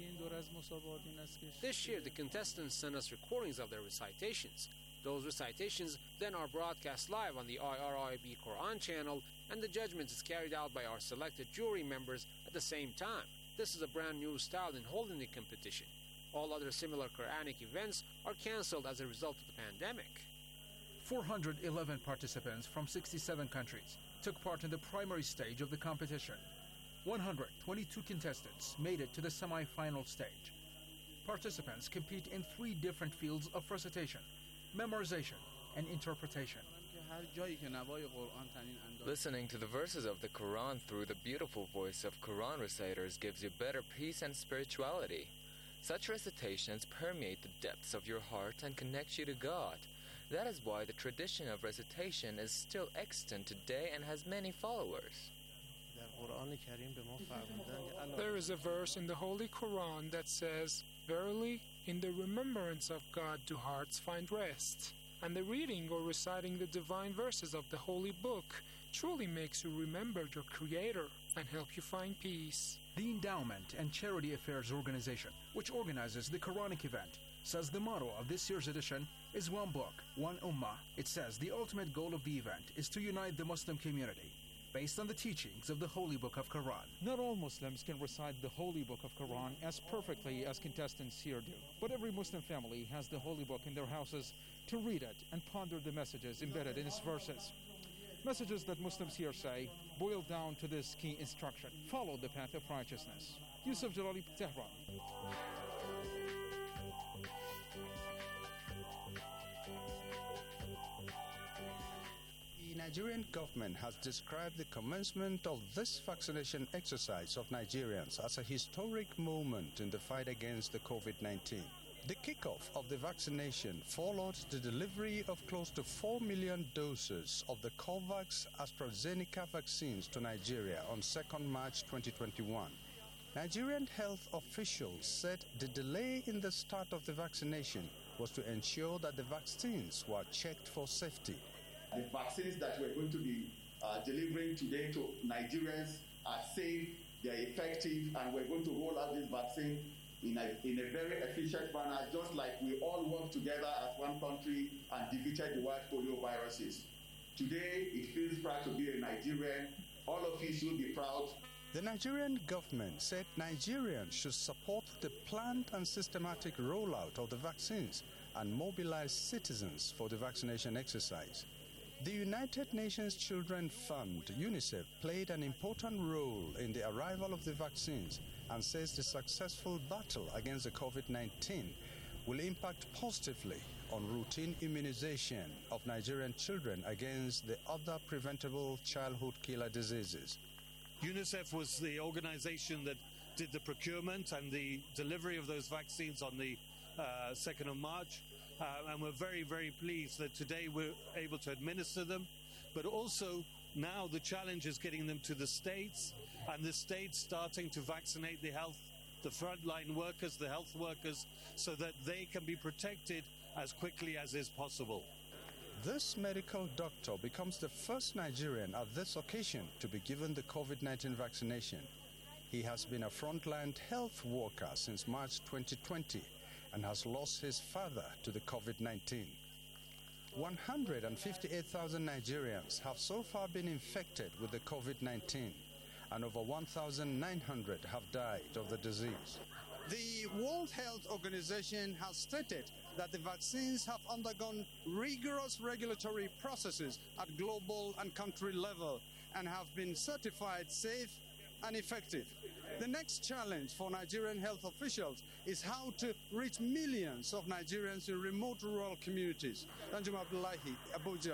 This year, the contestants sent us recordings of their recitations. Those recitations then are broadcast live on the I R I B Quran channel, and the judgment is carried out by our selected jury members at the same time. This is a brand new style in holding the competition. All other similar Quranic events are cancelled as a result of the pandemic. four hundred eleven participants from sixty-seven countries took part in the primary stage of the competition. one hundred twenty-two contestants made it to the semi-final stage. Participants compete in three different fields of recitation: memorization and interpretation. Listening to the verses of the Quran through the beautiful voice of Quran reciters gives you better peace and spirituality. Such recitations permeate the depths of your heart and connect you to God. That is why the tradition of recitation is still extant today and has many followers. There is a verse in the Holy Quran that says, "Verily, in the remembrance of God do hearts find rest." And the reading or reciting the divine verses of the Holy Book truly makes you remember your Creator and help you find peace. The Endowment and Charity Affairs Organization, which organizes the Quranic event, says the motto of this year's edition is one book, one ummah. It says the ultimate goal of the event is to unite the Muslim community based on the teachings of the Holy Book of Quran. Not all Muslims can recite the Holy Book of Quran as perfectly as contestants here do, but every Muslim family has the Holy Book in their houses to read it and ponder the messages embedded in its verses. Messages that Muslims here say boil down to this key instruction: follow the path of righteousness. Yusuf Jalali, Tehran. The Nigerian government has described the commencement of this vaccination exercise of Nigerians as a historic moment in the fight against the COVID nineteen. The kickoff of the vaccination followed the delivery of close to four million doses of the COVAX AstraZeneca vaccines to Nigeria on second March twenty twenty-one. Nigerian health officials said the delay in the start of the vaccination was to ensure that the vaccines were checked for safety. The vaccines that we're going to be uh, delivering today to Nigerians are safe, they're effective, and we're going to roll out this vaccine in a, in a very efficient manner, just like we all worked together as one country and defeated the wild polio viruses. Today, it feels proud to be a Nigerian. All of you should be proud. The Nigerian government said Nigerians should support the planned and systematic rollout of the vaccines and mobilize citizens for the vaccination exercise. The United Nations Children Fund, UNICEF, played an important role in the arrival of the vaccines and says the successful battle against the COVID nineteen will impact positively on routine immunization of Nigerian children against the other preventable childhood killer diseases. UNICEF was the organization that did the procurement and the delivery of those vaccines on the uh, second of March. Uh, and we're very, very pleased that today we're able to administer them. But also now the challenge is getting them to the states, and the states starting to vaccinate the health, the frontline workers, the health workers, so that they can be protected as quickly as is possible. This medical doctor becomes the first Nigerian at this occasion to be given the COVID nineteen vaccination. He has been a frontline health worker since March twenty twenty and has lost his father to the COVID nineteen. one hundred fifty-eight thousand Nigerians have so far been infected with the COVID nineteen, and over one thousand nine hundred have died of the disease. The World Health Organization has stated that the vaccines have undergone rigorous regulatory processes at global and country level and have been certified safe and effective. The next challenge for Nigerian health officials is how to reach millions of Nigerians in remote rural communities. Danjuma Abdullahi, Abuja.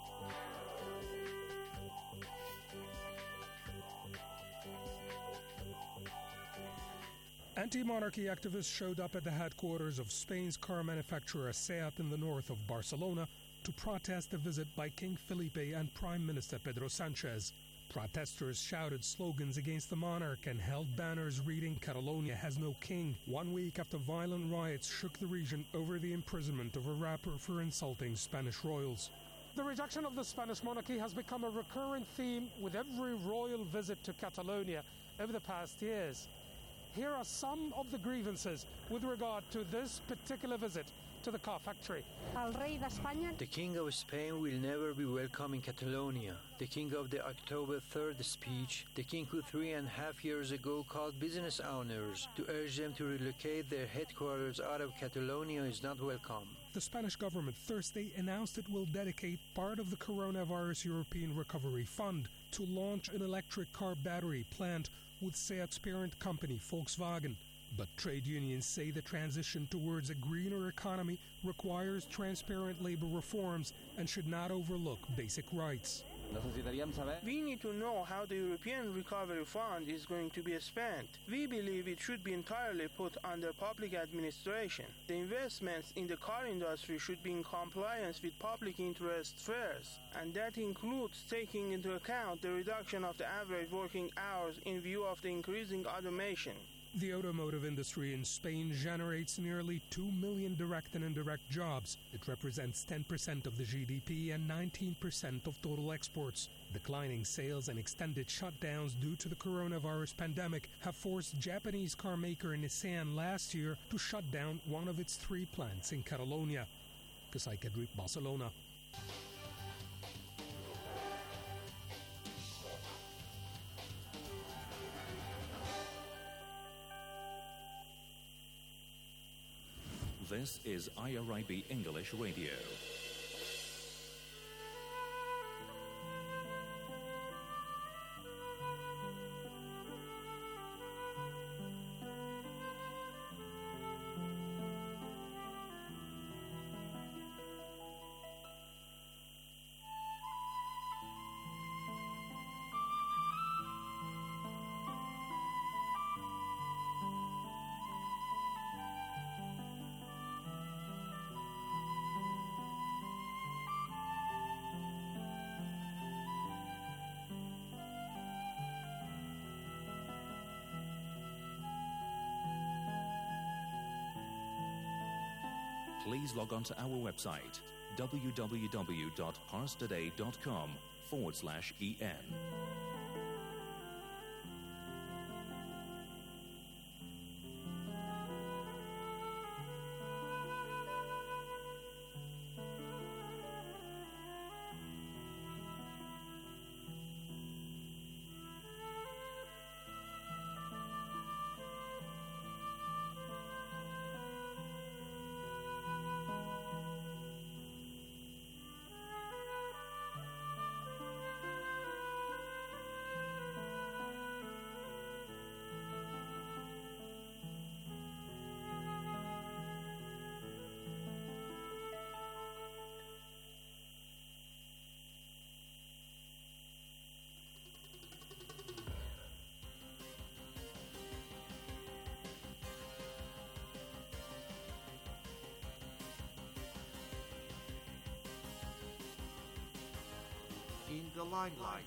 Anti-monarchy activists showed up at the headquarters of Spain's car manufacturer SEAT in the north of Barcelona to protest the visit by King Felipe and Prime Minister Pedro Sanchez. Protesters shouted slogans against the monarch and held banners reading "Catalonia has no king," one week after violent riots shook the region over the imprisonment of a rapper for insulting Spanish royals. The rejection of the Spanish monarchy has become a recurrent theme with every royal visit to Catalonia over the past years. Here are some of the grievances with regard to this particular visit to the car factory. The King of Spain will never be welcome in Catalonia. The King of the October third speech, the King who three and a half years ago called business owners to urge them to relocate their headquarters out of Catalonia, is not welcome. The Spanish government Thursday announced it will dedicate part of the Coronavirus European Recovery Fund to launch an electric car battery plant with SEAT's parent company, Volkswagen. But trade unions say the transition towards a greener economy requires transparent labor reforms and should not overlook basic rights. We need to know how the European Recovery Fund is going to be spent. We believe it should be entirely put under public administration. The investments in the car industry should be in compliance with public interest spheres, and that includes taking into account the reduction of the average working hours in view of the increasing automation. The automotive industry in Spain generates nearly two million direct and indirect jobs. It represents ten percent of the G D P and nineteen percent of total exports. Declining sales and extended shutdowns due to the coronavirus pandemic have forced Japanese car maker Nissan last year to shut down one of its three plants in Catalonia. Kasai Kedrick, Barcelona. This is I R I B English Radio. Please log on to our website, www.parstoday.com forward slash EN. In the limelight.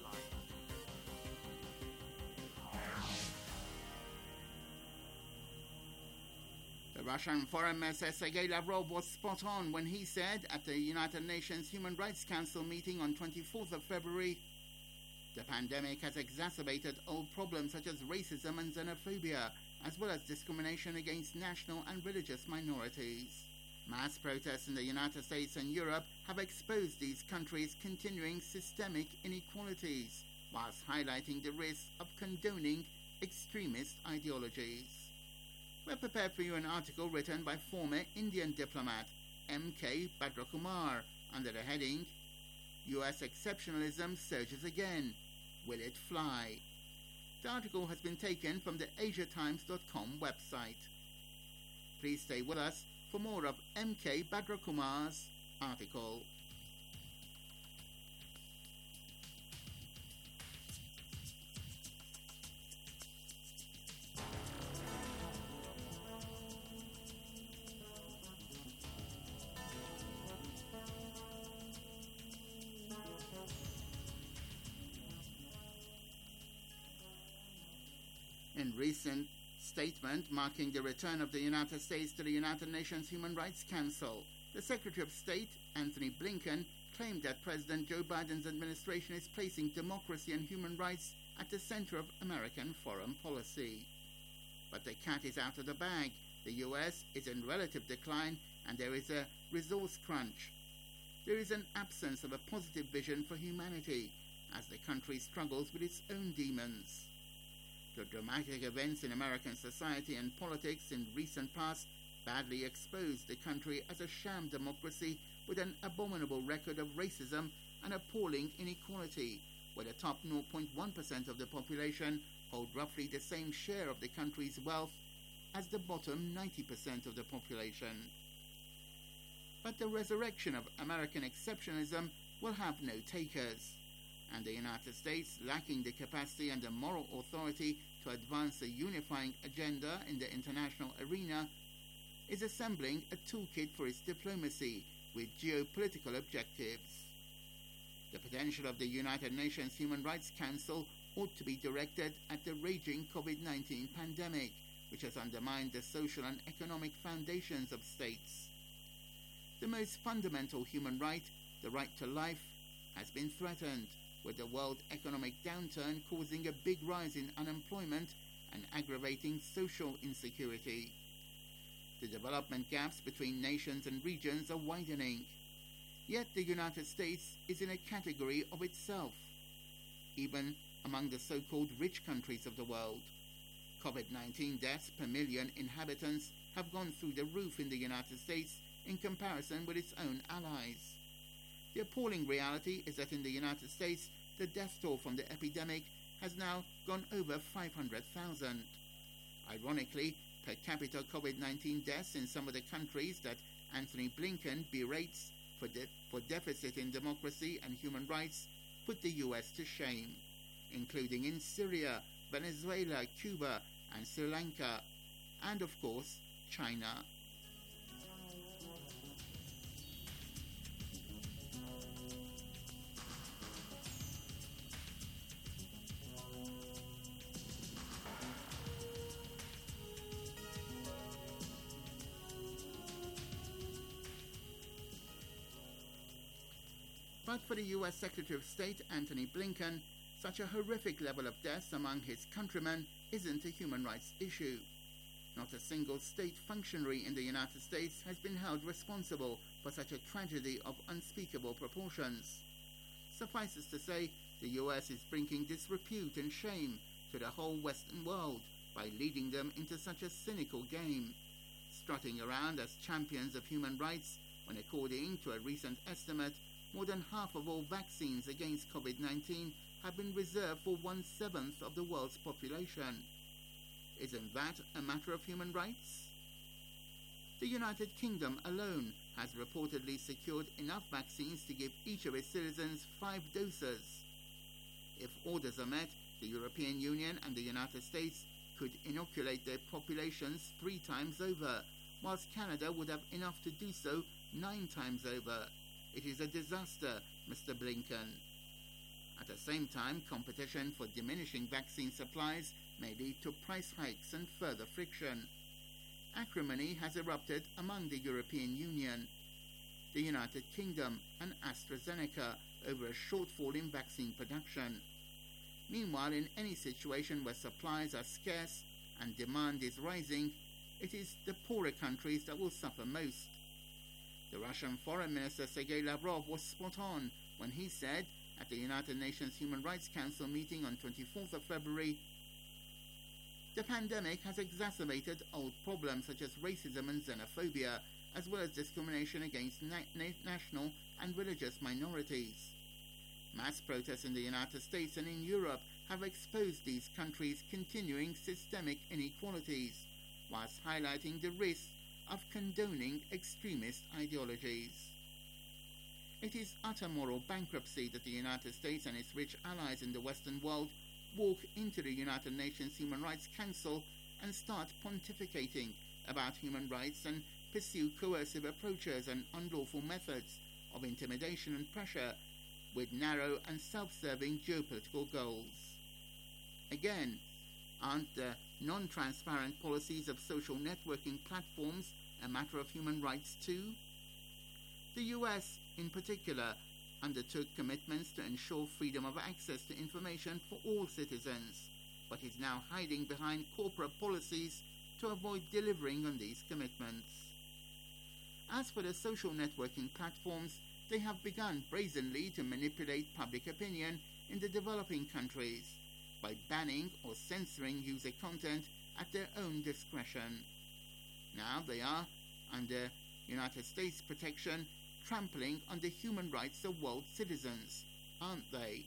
The Russian Foreign Minister Sergei Lavrov was spot on when he said at the United Nations Human Rights Council meeting on twenty-fourth of February, the pandemic has exacerbated old problems such as racism and xenophobia, as well as discrimination against national and religious minorities. Mass protests in the United States and Europe have exposed these countries' continuing systemic inequalities, whilst highlighting the risk of condoning extremist ideologies. We're prepared for you an article written by former Indian diplomat M K Bhadrakumar under the heading, U S Exceptionalism Surges Again. Will it fly? The article has been taken from the asia times dot com website. Please stay with us for more of M K Bhadrakumar's article. In recent statement marking the return of the United States to the United Nations Human Rights Council, the Secretary of State, Anthony Blinken, claimed that President Joe Biden's administration is placing democracy and human rights at the center of American foreign policy. But the cat is out of the bag. The U S is in relative decline and there is a resource crunch. There is an absence of a positive vision for humanity as the country struggles with its own demons. The dramatic events in American society and politics in recent past badly exposed the country as a sham democracy with an abominable record of racism and appalling inequality, where the top zero point one percent of the population hold roughly the same share of the country's wealth as the bottom ninety percent of the population. But the resurrection of American exceptionalism will have no takers, and the United States, lacking the capacity and the moral authority to advance a unifying agenda in the international arena, is assembling a toolkit for its diplomacy with geopolitical objectives. The potential of the United Nations Human Rights Council ought to be directed at the raging COVID nineteen pandemic, which has undermined the social and economic foundations of states. The most fundamental human right, the right to life, has been threatened, with the world economic downturn causing a big rise in unemployment and aggravating social insecurity. The development gaps between nations and regions are widening. Yet the United States is in a category of itself, even among the so-called rich countries of the world. COVID nineteen deaths per million inhabitants have gone through the roof in the United States in comparison with its own allies. The appalling reality is that in the United States, the death toll from the epidemic has now gone over five hundred thousand. Ironically, per capita COVID nineteen deaths in some of the countries that Anthony Blinken berates for, de- for deficit in democracy and human rights put the U S to shame, including in Syria, Venezuela, Cuba, and Sri Lanka, and of course, China. But for the U S Secretary of State Anthony Blinken, such a horrific level of deaths among his countrymen isn't a human rights issue. Not a single state functionary in the United States has been held responsible for such a tragedy of unspeakable proportions. Suffices to say, the U S is bringing disrepute and shame to the whole Western world by leading them into such a cynical game, strutting around as champions of human rights when, according to a recent estimate, more than half of all vaccines against COVID nineteen have been reserved for one-seventh of the world's population. Isn't that a matter of human rights? The United Kingdom alone has reportedly secured enough vaccines to give each of its citizens five doses. If orders are met, the European Union and the United States could inoculate their populations three times over, whilst Canada would have enough to do so nine times over. It is a disaster, Mister Blinken. At the same time, competition for diminishing vaccine supplies may lead to price hikes and further friction. Acrimony has erupted among the European Union, the United Kingdom, and AstraZeneca over a shortfall in vaccine production. Meanwhile, in any situation where supplies are scarce and demand is rising, it is the poorer countries that will suffer most. The Russian Foreign Minister Sergei Lavrov was spot on when he said at the United Nations Human Rights Council meeting on twenty-fourth of February, the pandemic has exacerbated old problems such as racism and xenophobia, as well as discrimination against na- na- national and religious minorities. Mass protests in the United States and in Europe have exposed these countries' continuing systemic inequalities, whilst highlighting the risk of condoning extremist ideologies. It is utter moral bankruptcy that the United States and its rich allies in the Western world walk into the United Nations Human Rights Council and start pontificating about human rights and pursue coercive approaches and unlawful methods of intimidation and pressure with narrow and self-serving geopolitical goals. Again, aren't the non-transparent policies of social networking platforms a matter of human rights too? The U S, in particular, undertook commitments to ensure freedom of access to information for all citizens, but is now hiding behind corporate policies to avoid delivering on these commitments. As for the social networking platforms, they have begun brazenly to manipulate public opinion in the developing countries by banning or censoring user content at their own discretion. Now they are, under United States protection, trampling on the human rights of world citizens, aren't they?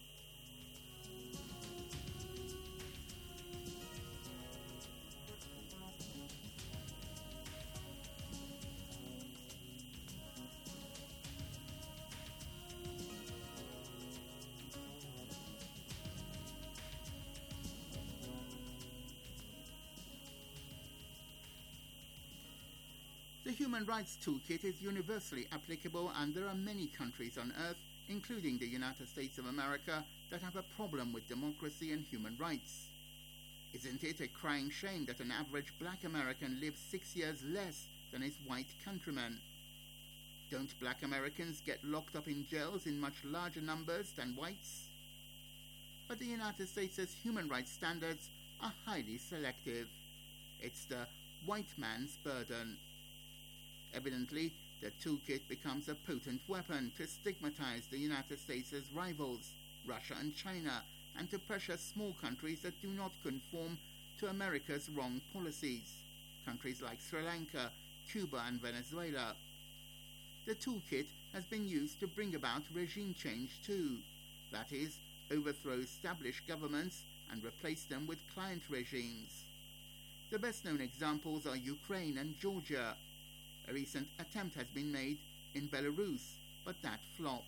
The Human Rights Toolkit is universally applicable, and there are many countries on Earth, including the United States of America, that have a problem with democracy and human rights. Isn't it a crying shame that an average black American lives six years less than his white countrymen? Don't black Americans get locked up in jails in much larger numbers than whites? But the United States' human rights standards are highly selective. It's the white man's burden. Evidently, the toolkit becomes a potent weapon to stigmatize the United States' rivals, Russia and China, and to pressure small countries that do not conform to America's wrong policies, countries like Sri Lanka, Cuba and Venezuela. The toolkit has been used to bring about regime change too, that is, overthrow established governments and replace them with client regimes. The best-known examples are Ukraine and Georgia. A recent attempt has been made in Belarus, but that flopped.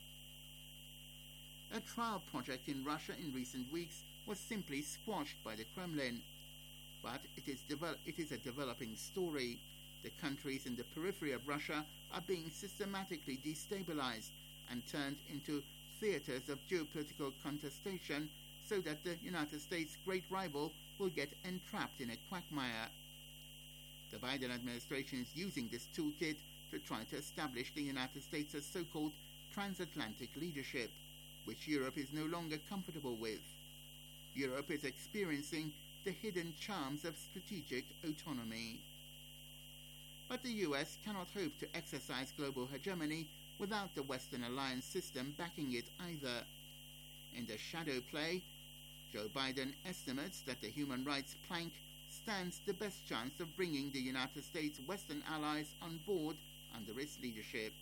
A trial project in Russia in recent weeks was simply squashed by the Kremlin. But it is, devel- it is a developing story. The countries in the periphery of Russia are being systematically destabilized and turned into theaters of geopolitical contestation so that the United States' great rival will get entrapped in a quagmire. The Biden administration is using this toolkit to try to establish the United States as so-called transatlantic leadership, which Europe is no longer comfortable with. Europe is experiencing the hidden charms of strategic autonomy. But the U S cannot hope to exercise global hegemony without the Western alliance system backing it either. In the shadow play, Joe Biden estimates that the human rights plank stands the best chance of bringing the United States' Western allies on board under its leadership.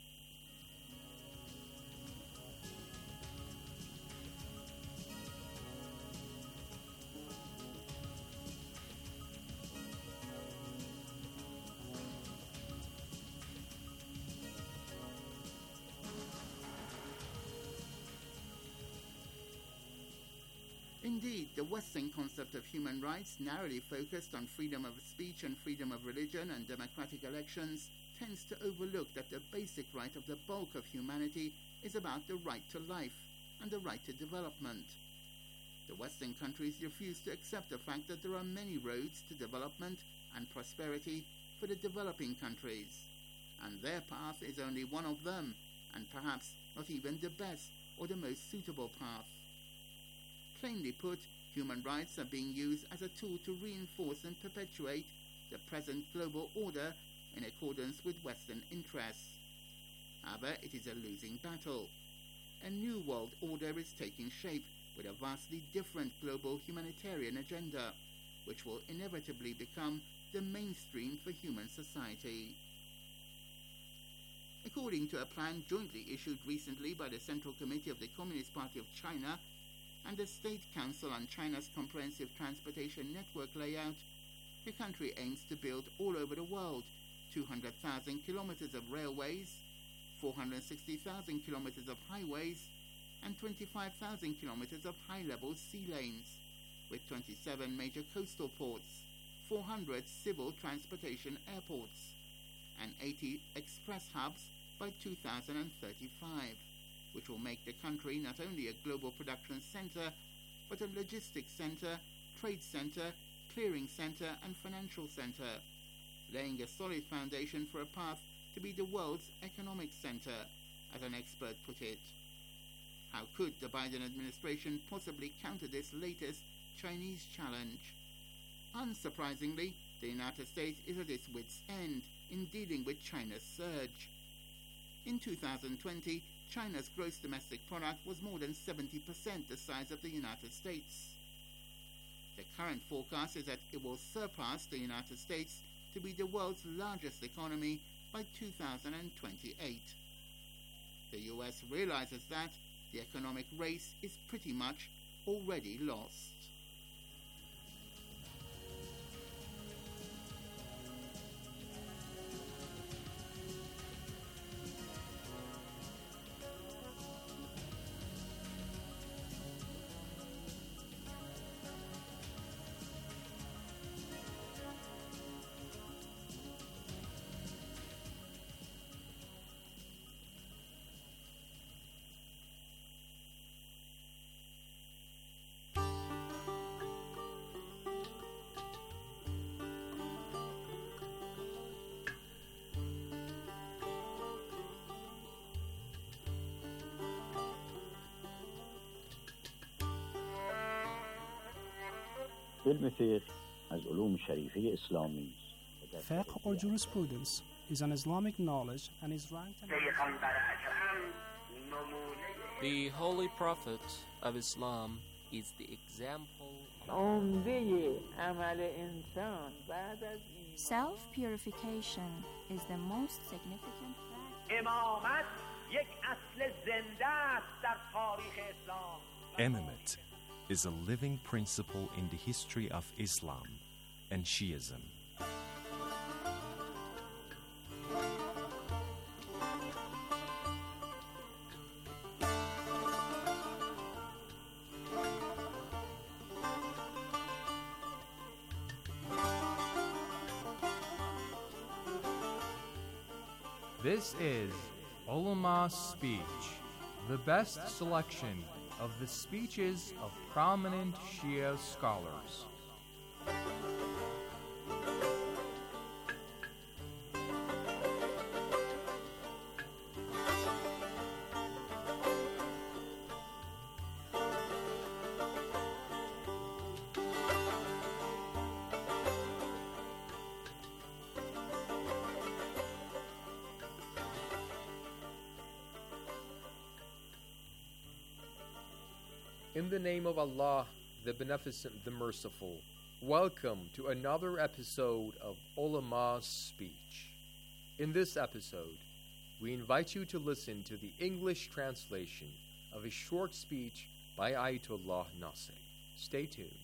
Indeed, the Western concept of human rights, narrowly focused on freedom of speech and freedom of religion and democratic elections, tends to overlook that the basic right of the bulk of humanity is about the right to life and the right to development. The Western countries refuse to accept the fact that there are many roads to development and prosperity for the developing countries, and their path is only one of them, and perhaps not even the best or the most suitable path. Plainly put, human rights are being used as a tool to reinforce and perpetuate the present global order in accordance with Western interests. However, it is a losing battle. A new world order is taking shape with a vastly different global humanitarian agenda, which will inevitably become the mainstream for human society. According to a plan jointly issued recently by the Central Committee of the Communist Party of China and the State Council on China's Comprehensive Transportation Network layout, the country aims to build all over the world two hundred thousand kilometers of railways, four hundred sixty thousand kilometers of highways, and twenty-five thousand kilometers of high-level sea lanes, with twenty-seven major coastal ports, four hundred civil transportation airports, and eighty express hubs by two thousand thirty-five. Which will make the country not only a global production center, but a logistics center, trade center, clearing center, and financial center, laying a solid foundation for a path to be the world's economic center, as an expert put it. How could the Biden administration possibly counter this latest Chinese challenge? Unsurprisingly, the United States is at its wit's end in dealing with China's surge. In two thousand twenty, China's gross domestic product was more than seventy percent the size of the United States. The current forecast is that it will surpass the United States to be the world's largest economy by two thousand twenty-eight. The U S realizes that the economic race is pretty much already lost. علم فقه از علوم شریفه اسلامی است. Fiqh or jurisprudence is an Islamic knowledge and is ranked. The Holy Prophet of Islam is the example. Self-purification is the most significant fact. Imamate is a living principle in the history of Islam and Shiism. This is Ulama's Speech, the best selection of the speeches of prominent Shia scholars. In the name of Allah, the Beneficent, the Merciful, welcome to another episode of Ulama's Speech. In this episode, we invite you to listen to the English translation of a short speech by Ayatollah Nasser. Stay tuned.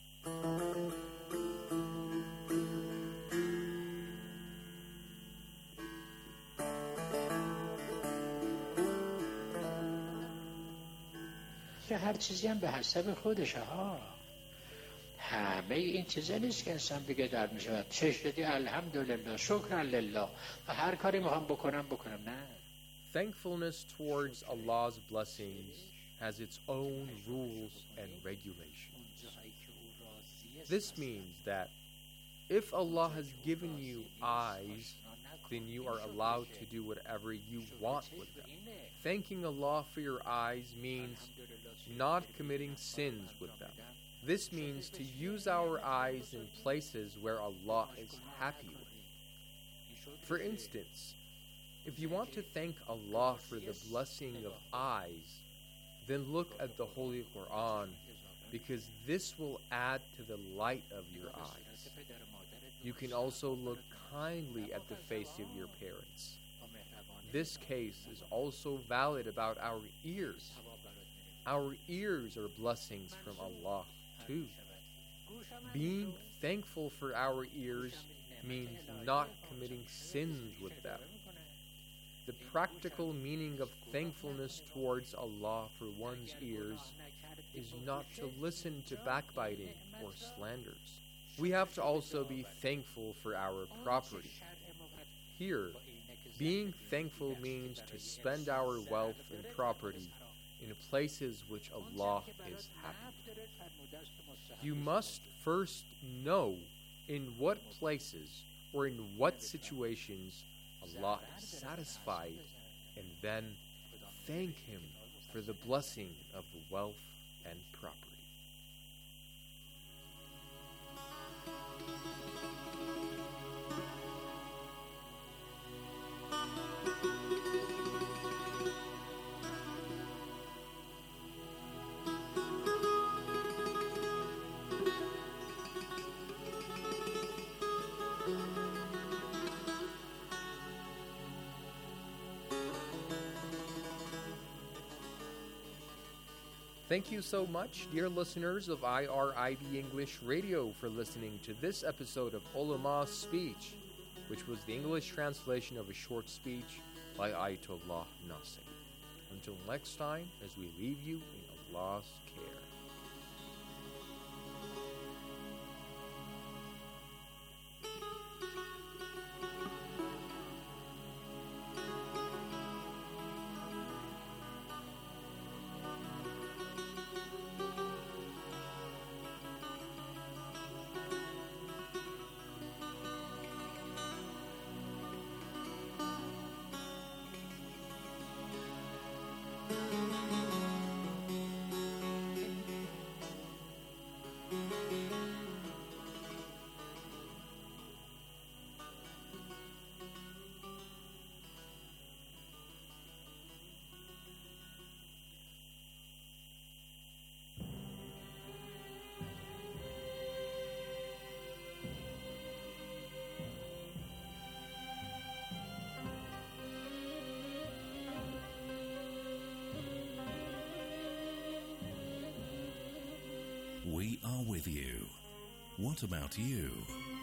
که هر چیزی هم به حسب خودشه ها. همه این چیزا نیست که انسان بگه در می شود چش دادی الحمدلله شکر لله و هر کاری میخوام بکنم بکنم. نه. Thankfulness towards Allah's blessings has its own rules and regulations. This means that if Allah has given you eyes, then you are allowed to do whatever you want with them. Thanking Allah for your eyes means not committing sins with them. This means to use our eyes in places where Allah is happy with. For instance, if you want to thank Allah for the blessing of eyes, then look at the Holy Quran, because this will add to the light of your eyes. You can also look kindly at the face of your parents. This case is also valid about our ears. Our ears are blessings from Allah too. Being thankful for our ears means not committing sins with them. The practical meaning of thankfulness towards Allah for one's ears is not to listen to backbiting or slanders. We have to also be thankful for our property. Here, being thankful means to spend our wealth and property in places which Allah is happy. You must first know in what places or in what situations Allah is satisfied, and then thank Him for the blessing of wealth and property. Thank you so much, dear listeners of I R I B English Radio, for listening to this episode of Ulama's Speech, which was the English translation of a short speech by Ayatollah Nasser. Until next time, as we leave you in Allah's care. with you. What about you?